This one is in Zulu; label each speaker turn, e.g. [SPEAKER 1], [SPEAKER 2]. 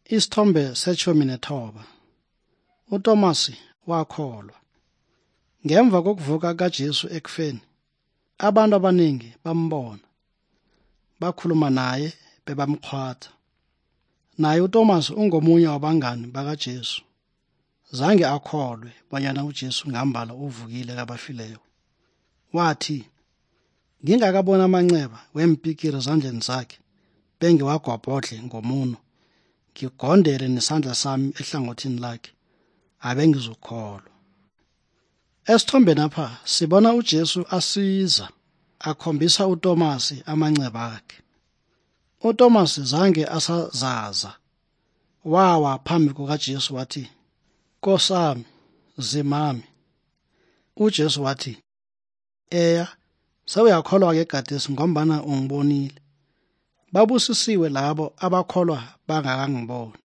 [SPEAKER 1] Isithombe seshumi nethoba. uThomas wakholwa. Ngemva kokuvuka kaJesu ekufeni, abantu abaningi bambona, bakhuluma naye bebamkhwatha. Naye uThomas ungomunye wabangani bakaJesu. Zange akholwe banyana uJesu ngambala uvukile kabafileyo. Wathi, ngingakabona amanceba wempikiri ezandleni zakhe, bengiwagwabhodle ngomuno, ngigondere nesandla sami ehlangothini lakhe, abengizukholwa. Esithombeni apha sibona uJesu asiza, akhombisa uThomas amanceba akhe. uThomas zange asazaza, wawa phambi kukaJesu wathi, Nkosami, Zimami. uJesu wathi, eya, sewuyakholwa-ke gadesi ngombana ungibonile. Babusisiwe labo abakholwa bangakangiboni.